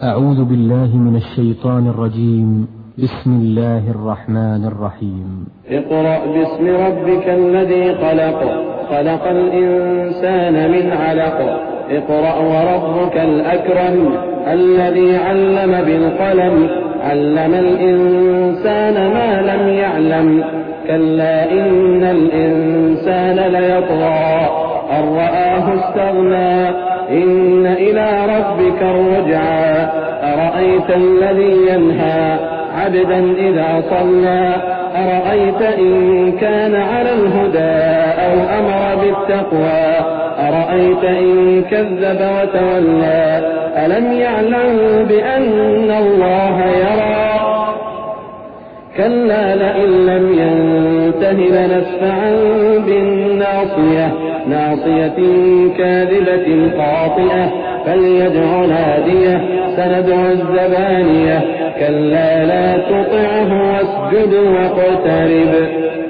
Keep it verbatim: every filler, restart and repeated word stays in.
أعوذ بالله من الشيطان الرجيم. بسم الله الرحمن الرحيم. اقرأ باسم ربك الذي خلق خلق الإنسان من علق اقرأ وربك الأكرم الذي علم بالقلم علم الإنسان ما لم يعلم كلا إن الإنسان ليطغى أن رآه استغنى إن إلى ربك الرجعى أرأيت الذي ينهى عبدا إذا صلى أرأيت إن كان على الهدى أو أمر بالتقوى أرأيت إن كذب وتولى ألم يعلم بأن الله يرى كلا لئن لم ينته لنسفعا بالناصية ناصية كاذبة خاطئة فليدع ناديه سندع الزبانية كلا لا تطعه واسجد واقترب